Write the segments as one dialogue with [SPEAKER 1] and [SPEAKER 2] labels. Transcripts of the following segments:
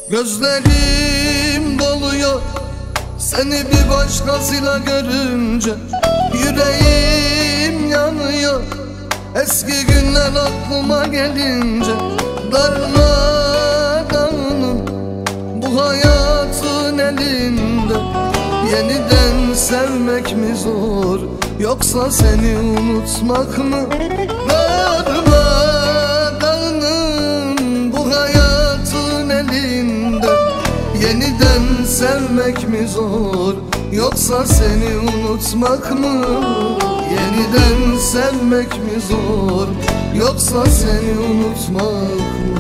[SPEAKER 1] Gözlerim doluyor seni bir başkasıyla görünce. Yüreğim yanıyor eski günler aklıma gelince. Darmadağınım bu hayatın elinde. Yeniden sevmek mi zor, yoksa seni unutmak mı? Darmadağınım bu hayatın elinde. Yeniden sevmek mi zor, yoksa seni unutmak mı? Yeniden sevmek mi zor, yoksa seni unutmak mı?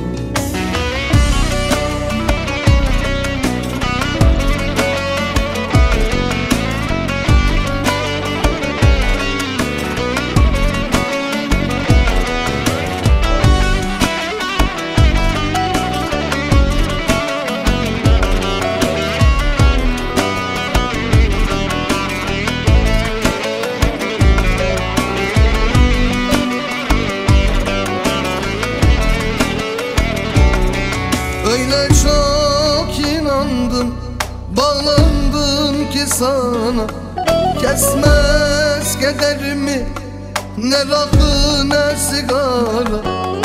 [SPEAKER 1] Öyle çok inandım, bağlandım ki sana. Kesmez kederimi ne rakı ne sigara.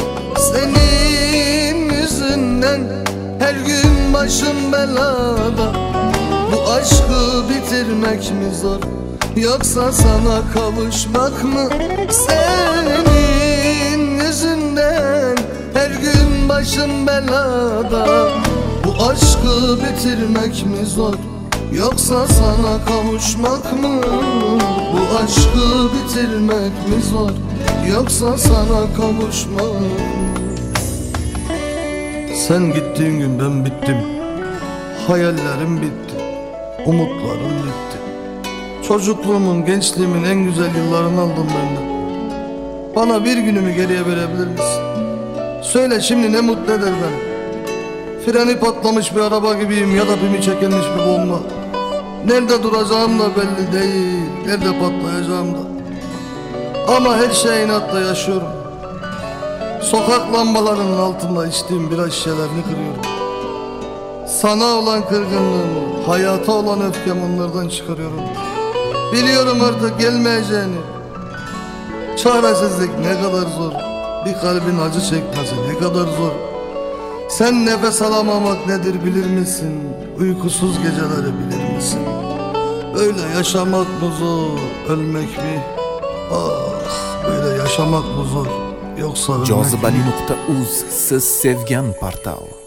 [SPEAKER 1] Senin yüzünden her gün başım belada. Bu aşkı bitirmek mi zor, yoksa sana kavuşmak mı? Senin yüzünden her gün başım belada. Bu aşkı bitirmek mi zor, yoksa sana kavuşmak mı? Bu aşkı bitirmek mi zor, yoksa sana kavuşmak mı? Sen gittiğin gün ben bittim. Hayallerim bitti, umutlarım bitti. Çocukluğumun, gençliğimin en güzel yıllarını aldım benden. Bana bir günümü geriye verebilir misin? Söyle şimdi ne mutlu eder beni? Freni patlamış bir araba gibiyim ya da pimi çekilmiş bir bomba. Nerede duracağım da belli değil, nerede patlayacağım da. Ama her şey inatla yaşıyorum. Sokak lambalarının altında içtiğim bira şişelerini kırıyorum. Sana olan kırgınlığımı, hayata olan öfkem onlardan çıkarıyorum. Biliyorum artık gelmeyeceğini. Çaresizlik ne kadar zor, bir kalbin acı çekmesi ne kadar zor. Sen nefes alamamak nedir bilir misin? Uykusuz geceleri bilir misin? Böyle yaşamak mı zor, ölmek mi? Ah, böyle yaşamak mı zor, yoksa ölmek mi?
[SPEAKER 2] Jozibali.uz, siz sevgan portal.